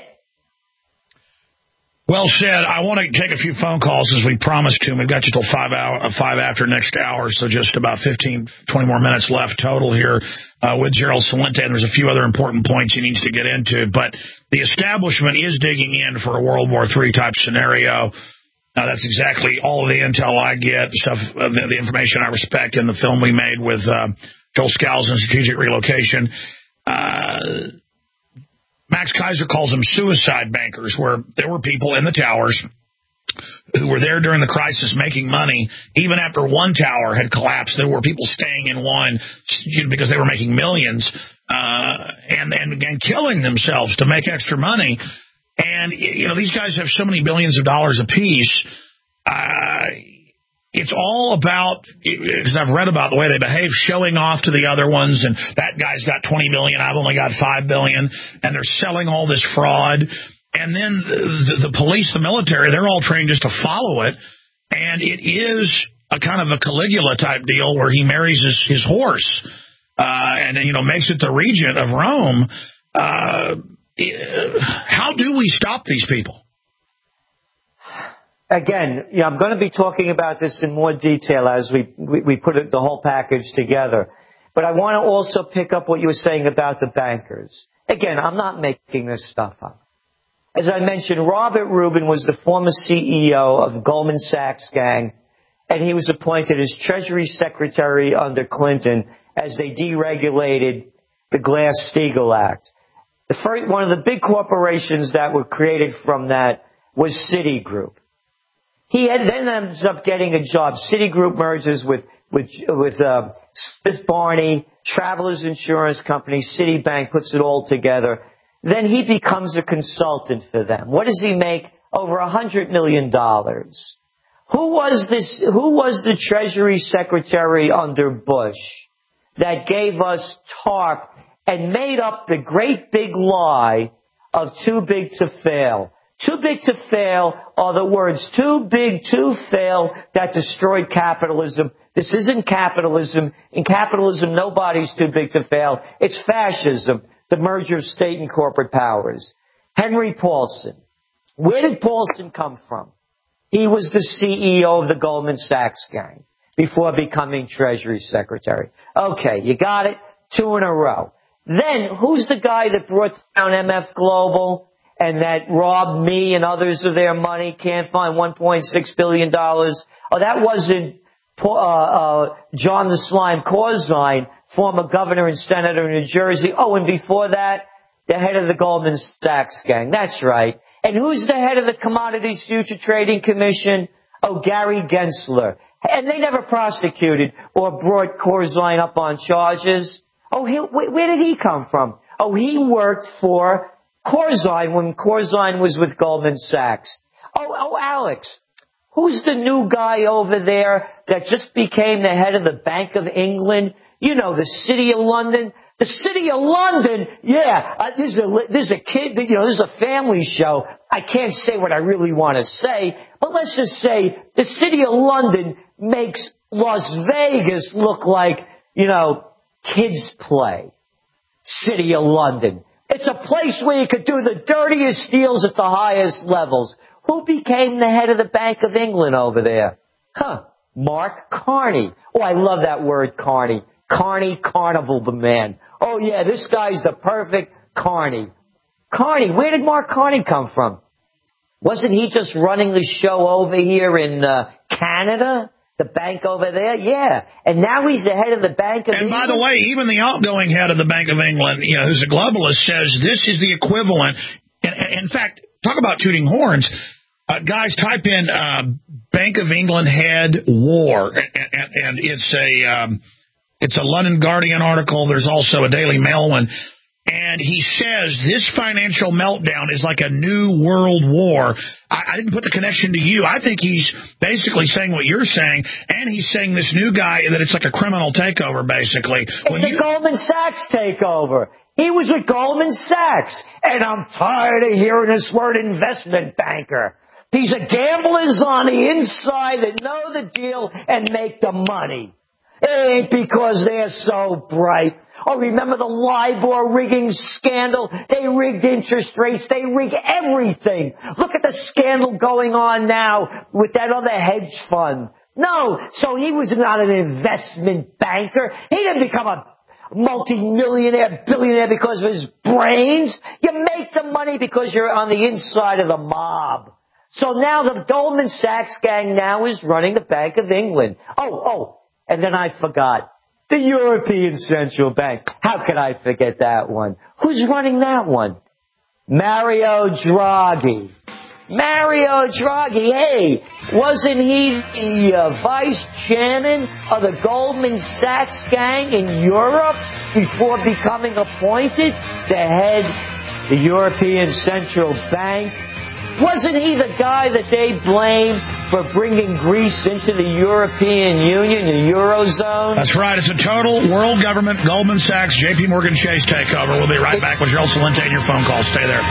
Well said. I want to take a few phone calls as we promised to. We've got you till five hour, five after next hour, so just about fifteen, twenty more minutes left total here uh, with Gerald Celente. And there's a few other important points he needs to get into. But the establishment is digging in for a World War Three type scenario. Now, that's exactly all of the intel I get, the stuff, uh, the, the information I respect in the film we made with uh, Joel Scalzo and Strategic Relocation. Uh, Max Kaiser calls them suicide bankers, where there were people in the towers who were there during the crisis making money. Even after one tower had collapsed, there were people staying in one because they were making millions uh, and, and, and killing themselves to make extra money. And, you know, these guys have so many billions of dollars apiece. Uh, it's all about, because I've read about the way they behave, showing off to the other ones. And that guy's got twenty billion dollars, I've only got five billion dollars. And they're selling all this fraud. And then the, the, the police, the military, they're all trained just to follow it. And it is a kind of a Caligula type deal where he marries his, his horse uh, and then, you know, makes it the regent of Rome. Uh How do we stop these people? Again, you know, I'm going to be talking about this in more detail as we, we, we put it, the whole package together. But I want to also pick up what you were saying about the bankers. Again, I'm not making this stuff up. As I mentioned, Robert Rubin was the former C E O of the Goldman Sachs gang, and he was appointed as Treasury Secretary under Clinton as they deregulated the Glass-Steagall Act. The first, one of the big corporations that were created from that was Citigroup. He had, then ends up getting a job. Citigroup merges with with with uh, Smith Barney, Travelers Insurance Company, Citibank, puts it all together. Then he becomes a consultant for them. What does he make? Over a hundred million dollars. Who was this? Who was the Treasury Secretary under Bush that gave us TARP and made up the great big lie of too big to fail? Too big to fail are the words too big to fail that destroyed capitalism. This isn't capitalism. In capitalism, nobody's too big to fail. It's fascism, the merger of state and corporate powers. Henry Paulson. Where did Paulson come from? He was the C E O of the Goldman Sachs gang before becoming Treasury Secretary. Okay, you got it. Two in a row. Then, who's the guy that brought down M F Global and that robbed me and others of their money, can't find one point six billion dollars? Oh, that wasn't uh, uh, John the Slime Corzine, former governor and senator in New Jersey. Oh, and before that, the head of the Goldman Sachs gang. That's right. And who's the head of the Commodities Future Trading Commission? Oh, Gary Gensler. And they never prosecuted or brought Corzine up on charges. Oh, he, where did he come from? Oh, he worked for Corzine when Corzine was with Goldman Sachs. Oh, oh, Alex, who's the new guy over there that just became the head of the Bank of England? You know, the City of London. The City of London, yeah, uh, this, is a, this is a kid, you know, this is a family show. I can't say what I really want to say, but let's just say the City of London makes Las Vegas look like, you know, kids play. City of London. It's a place where you could do the dirtiest deals at the highest levels. Who became the head of the Bank of England over there? Huh. Mark Carney. Oh, I love that word, Carney. Carney Carnival, the man. Oh, yeah, this guy's the perfect Carney. Carney, where did Mark Carney come from? Wasn't he just running the show over here in uh, Canada? The bank over there? Yeah. And now he's the head of the Bank of and England. And by the way, even the outgoing head of the Bank of England, you know, who's a globalist, says this is the equivalent. In, in fact, talk about tooting horns. Uh, guys, type in uh, Bank of England head war, and, and, and it's a um, it's a London Guardian article. There's also a Daily Mail one. And he says this financial meltdown is like a new world war. I, I didn't put the connection to you. I think he's basically saying what you're saying, and he's saying this new guy that it's like a criminal takeover, basically. It's when a you... Goldman Sachs takeover. He was with Goldman Sachs, and I'm tired of hearing this word investment banker. These are gamblers on the inside that know the deal and make the money. It ain't because they're so bright. Oh, remember the LIBOR rigging scandal? They rigged interest rates. They rigged everything. Look at the scandal going on now with that other hedge fund. No, so he was not an investment banker. He didn't become a multi-millionaire, billionaire because of his brains. You make the money because you're on the inside of the mob. So now the Goldman Sachs gang now is running the Bank of England. Oh, oh, and then I forgot. The European Central Bank. How could I forget that one? Who's running that one? Mario Draghi. Mario Draghi, hey, wasn't he the uh, vice chairman of the Goldman Sachs gang in Europe before becoming appointed to head the European Central Bank? Wasn't he the guy that they blame for bringing Greece into the European Union, the Eurozone? That's right. It's a total world government, Goldman Sachs, J P Morgan Chase takeover. We'll be right back with Gerald Celente and your phone call. Stay there.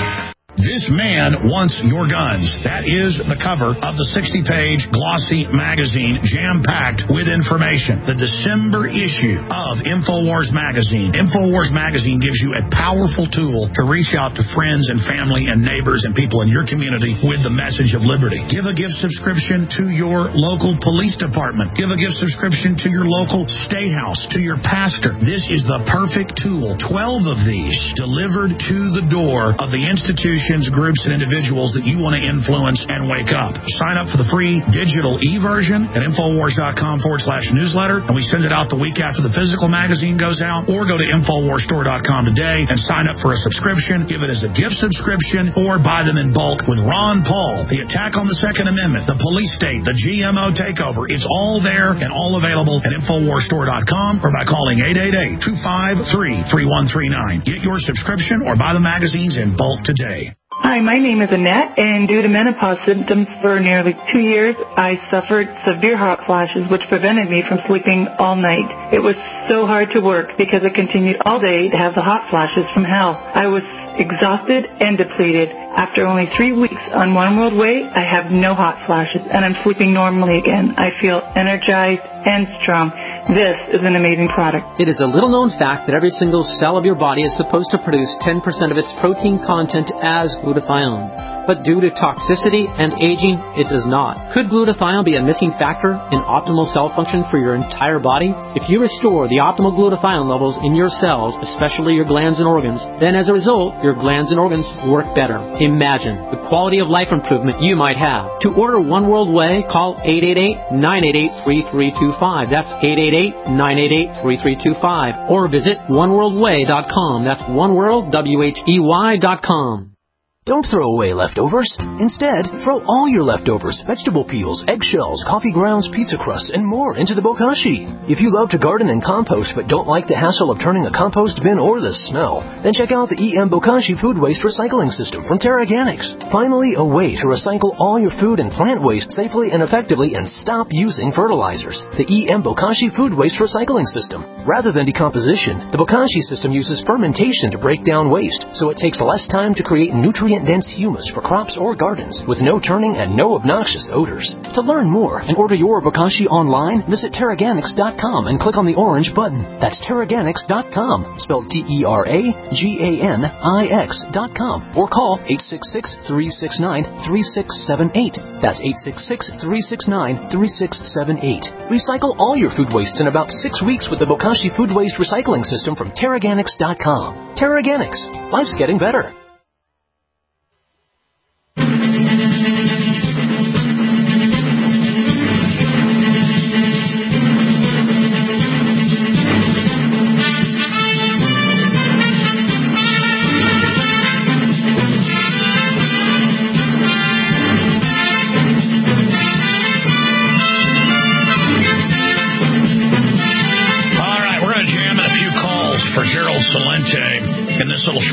This man wants your guns. That is the cover of the sixty-page glossy magazine, jam-packed with information. The December issue of InfoWars magazine. InfoWars magazine gives you a powerful tool to reach out to friends and family and neighbors and people in your community with the message of liberty. Give a gift subscription to your local police department. Give a gift subscription to your local state house, to your pastor. This is the perfect tool. Twelve of these delivered to the door of the institution, groups, and individuals that you want to influence and wake up. Sign up for the free digital e-version at Infowars.com forward slash newsletter, and we send it out the week after the physical magazine goes out, or go to Infowars Store dot com today and sign up for a subscription. Give it as a gift subscription, or buy them in bulk with Ron Paul, the attack on the Second Amendment, the police state, the G M O takeover. It's all there and all available at Infowars Store dot com or by calling eight eight eight, two five three, three one three nine. Get your subscription or buy the magazines in bulk today. Hi, my name is Annette, and due to menopause symptoms for nearly two years, I suffered severe hot flashes, which prevented me from sleeping all night. It was so hard to work because I continued all day to have the hot flashes from hell. I was exhausted and depleted. After only three weeks on One World Way, I have no hot flashes, and I'm sleeping normally again. I feel energized and strong. This is an amazing product. It is a little-known fact that every single cell of your body is supposed to produce ten percent of its protein content as glutathione. But due to toxicity and aging, it does not. Could glutathione be a missing factor in optimal cell function for your entire body? If you restore the optimal glutathione levels in your cells, especially your glands and organs, then as a result, your glands and organs work better. Imagine the quality of life improvement you might have. To order One World Way, call eight eight eight, nine eight eight, three three two five. That's eight eight eight, nine eight eight, three three two five. Or visit one world way dot com. That's oneworld, W H E Y dot com. Don't throw away leftovers. Instead, throw all your leftovers, vegetable peels, eggshells, coffee grounds, pizza crusts, and more into the bokashi. If you love to garden and compost but don't like the hassle of turning a compost bin or the smell, then check out the E M Bokashi Food Waste Recycling System from Terraganics. Finally, a way to recycle all your food and plant waste safely and effectively and stop using fertilizers. The E M Bokashi Food Waste Recycling System. Rather than decomposition, the Bokashi system uses fermentation to break down waste, so it takes less time to create nutrient-dense humus for crops or gardens with no turning and no obnoxious odors. To learn more and order your Bokashi online, visit Terraganics dot com and click on the orange button. That's Terraganics dot com, spelled T E R A G A N I X dot com, or call eight six six, three six nine, three six seven eight. That's eight six six, three six nine, three six seven eight. Recycle all your food wastes in about six weeks with the Bokashi Food Waste Recycling System from Terraganics dot com. Terraganics. Life's getting better.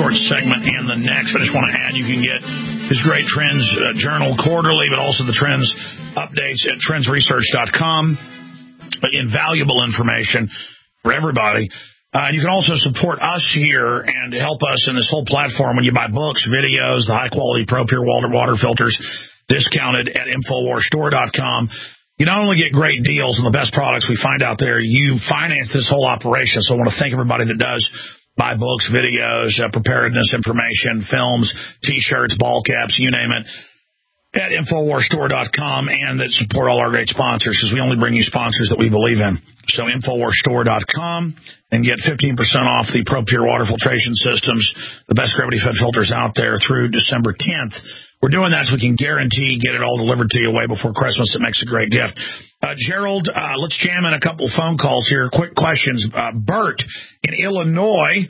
short segment and the next. But I just want to add, you can get his great Trends uh, Journal quarterly, but also the Trends updates at trends research dot com. Invaluable information for everybody. Uh, you can also support us here and help us in this whole platform when you buy books, videos, the high-quality Pro Pure water, water filters discounted at infowars store dot com. You not only get great deals and the best products we find out there, you finance this whole operation. So I want to thank everybody that does buy books, videos, uh, preparedness information, films, T-shirts, ball caps, you name it, at infowars store dot com, and that support all our great sponsors, because we only bring you sponsors that we believe in. So infowars store dot com, and get fifteen percent off the Pro Pure water filtration systems, the best gravity-fed filters out there through December tenth. We're doing that so we can guarantee get it all delivered to you way before Christmas. It makes a great gift. Uh, Gerald, uh, let's jam in a couple phone calls here. Quick questions. Uh, Bert in Illinois,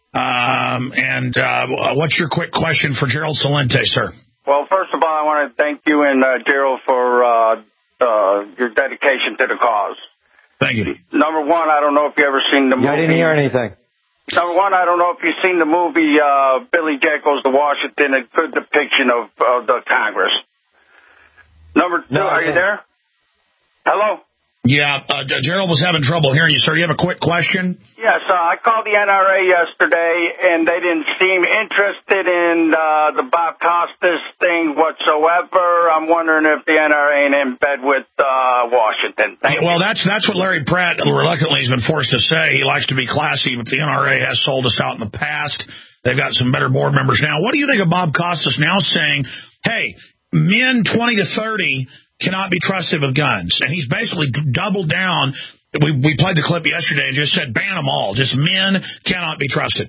um, and uh, what's your quick question for Gerald Celente, sir? Well, first of all, I want to thank you and uh, Gerald for uh, uh, your dedication to the cause. Thank you. Number one, I don't know if you ever seen the movie. I didn't hear anything. Number one, I don't know if you've seen the movie uh, Billy Jack Goes to Washington, a good depiction of uh, the Congress. Number two, No, are you there? Hello? Yeah, uh, Gerald was having trouble hearing you, sir. You have a quick question? Yes, uh, I called the N R A yesterday, and they didn't seem interested in uh, the Bob Costas thing whatsoever. I'm wondering if the N R A ain't in bed with uh, Washington. Thank Yeah, well, you. that's that's what Larry Pratt reluctantly has been forced to say. He likes to be classy, but the N R A has sold us out in the past. They've got some better board members now. What do you think of Bob Costas now saying, hey, men twenty to thirty cannot be trusted with guns? And he's basically doubled down. We we played the clip yesterday and just said ban them all. Just men cannot be trusted.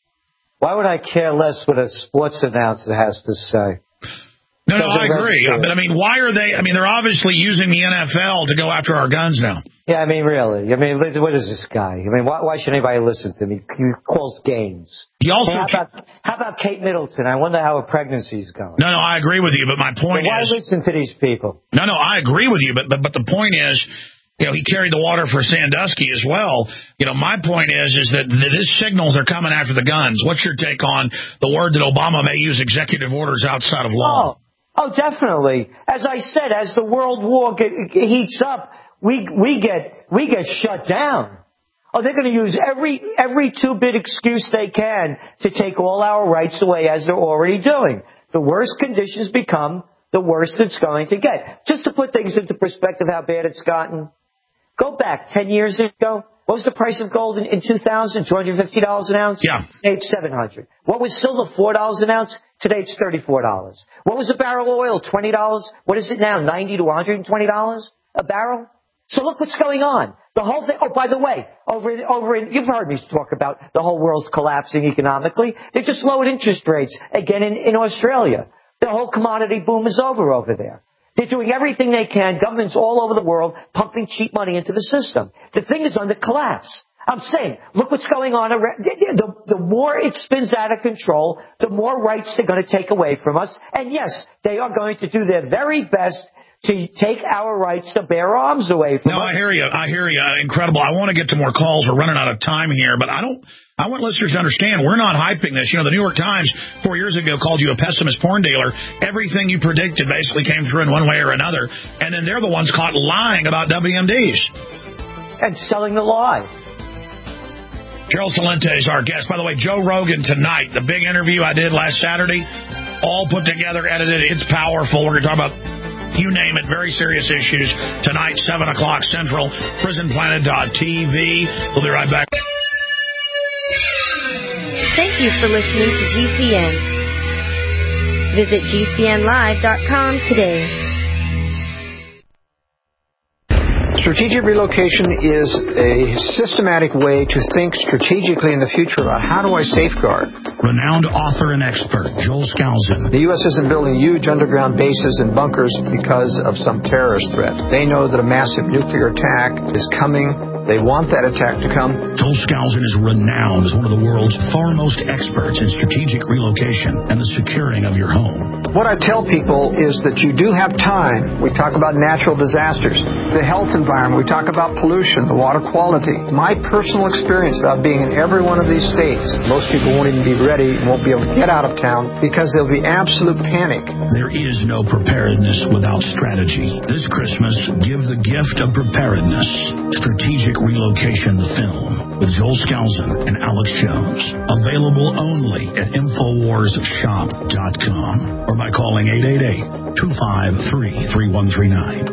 Why would I care less what a sports announcer has to say? No, no, Doesn't I agree. register. But, I mean, why are they – I mean, they're obviously using the N F L to go after our guns now. Yeah, I mean, really. I mean, what is this guy? I mean, why, why should anybody listen to him? He, he calls games. He also Hey, how, about, how about Kate Middleton? I wonder how her pregnancy's going. No, no, I agree with you, but my point So why is – listen to these people? No, no, I agree with you, but, but but the point is, you know, he carried the water for Sandusky as well. You know, my point is is that this signals are coming after the guns. What's your take on the word that Obama may use executive orders outside of law? Oh, oh, definitely. As I said, as the world war get, heats up, we we get we get shut down. Oh, they're going to use every every two-bit excuse they can to take all our rights away, as they're already doing. The worse conditions become, the worse it's going to get. Just to put things into perspective, how bad it's gotten. Go back ten years ago. What was the price of gold in, in two thousand? two hundred fifty dollars an ounce? Yeah. Today it's seven hundred dollars. What was silver? four dollars an ounce? Today it's thirty-four dollars. What was a barrel of oil? twenty dollars. What is it now? ninety to one hundred twenty dollars a barrel? So look what's going on. The whole thing. Oh, by the way, over in, over in, you've heard me talk about the whole world's collapsing economically. They just lowered interest rates again in, in Australia. The whole commodity boom is over over there. They're doing everything they can. Governments all over the world pumping cheap money into the system. The thing is under collapse. I'm saying, look what's going on. Around. The, the more it spins out of control, the more rights they're going to take away from us. And yes, they are going to do their very best to take our rights to bear arms away from no, us. No, I hear you. I hear you. Incredible. I want to get to more calls. We're running out of time here, but I don't. I want listeners to understand we're not hyping this. You know, the New York Times four years ago called you a pessimist porn dealer. Everything you predicted basically came true in one way or another, and then they're the ones caught lying about W M Ds and selling the lie. Gerald Celente is our guest. By the way, Joe Rogan tonight, the big interview I did last Saturday, all put together, edited. It's powerful. We're going to talk about, you name it, very serious issues tonight, seven o'clock Central, prison planet dot t v. We'll be right back. Thank you for listening to G C N. Visit G C N live dot com today. Strategic relocation is a systematic way to think strategically in the future about how do I safeguard. Renowned author and expert Joel Skousen. The U S isn't building huge underground bases and bunkers because of some terrorist threat. They know that a massive nuclear attack is coming They want that attack to come. Joel Skousen is renowned as one of the world's foremost experts in strategic relocation and the securing of your home. What I tell people is that you do have time. We talk about natural disasters, the health environment. We talk about pollution, the water quality. My personal experience about being in every one of these states, most people won't even be ready and won't be able to get out of town because there'll be absolute panic. There is no preparedness without strategy. This Christmas, give the gift of preparedness. Strategic Relocation, the film, with Joel Skousen and Alex Jones. Available only at Infowars Shop dot com or by calling eight eight eight, two five three, three one three nine.